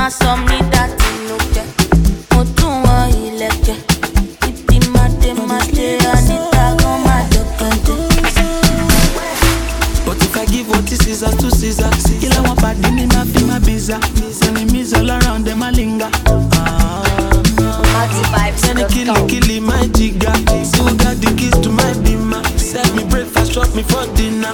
sọ mí dàtí lókè. Mo tún wọ ìlẹ̀kẹ̀. Ìdí màdé Anita gan máa dọ̀kẹ́dẹ́. But if I give what is Caesar to Caesar, kill I want bad me ma fi my visa. Enemies all around them a linger. Send a killy my jigger. Still got the keys to my beamer. Serve me breakfast, drop me for dinner.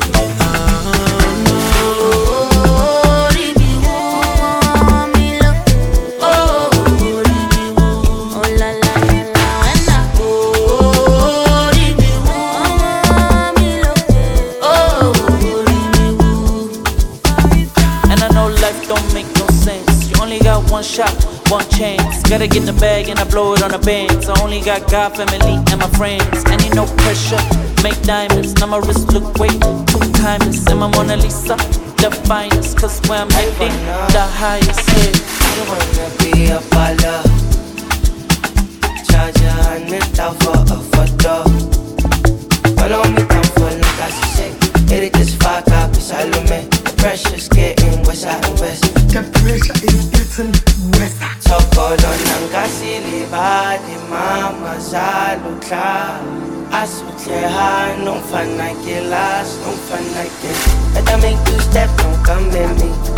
One shot, one chance. Gotta get the bag and I blow it on the bands. I only got God, family, and my friends. And ain't no pressure, make diamonds. Now my wrist look way too timeless. And my Mona Lisa, the finest. Cause where I'm heading, the highest hit. I wanna be a baller. Charge a $100 for a photo. Follow me down for like I shake. Hit it just fuck up, it's Salome. The pressure's getting worse and worse. The pressure is getting worse. Tokolo nangasili badi mama zalutla. Asutle ha no fun like it last, no fun like it. Better make two step, don't come at me.